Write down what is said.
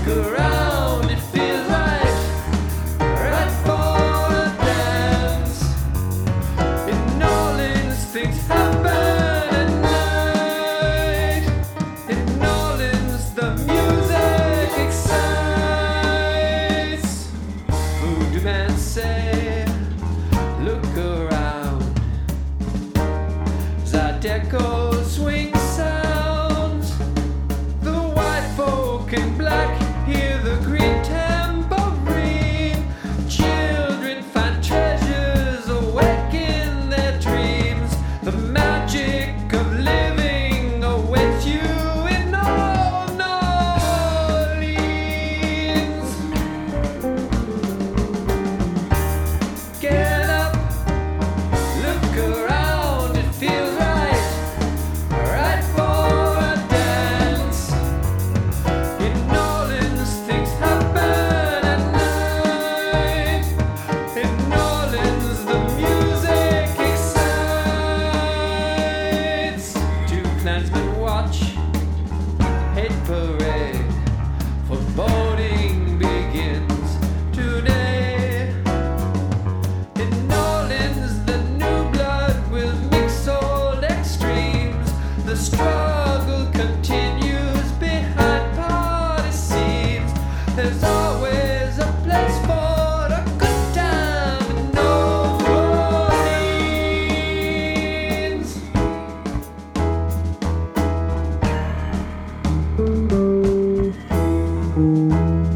around, it feels right, right for a dance. In New Orleans, things happen at night. In New Orleans, the music excites. Voodoo man say, look around. Zydeco swing sounds. The white folk in black hear the green tambourine. Children find treasures awake in their dreams. The magic of living awaits you in New Orleans. Get up, look around, it feels right, right for a dance. In New Orleans, things happen at night. In New Orleans, the music excites. Two Klansmen watch, hate parade, foreboding begins today. In New Orleans, the new blood will mix old extremes. The struggle continues behind party scenes. There's always a place for a good time in New Orleans.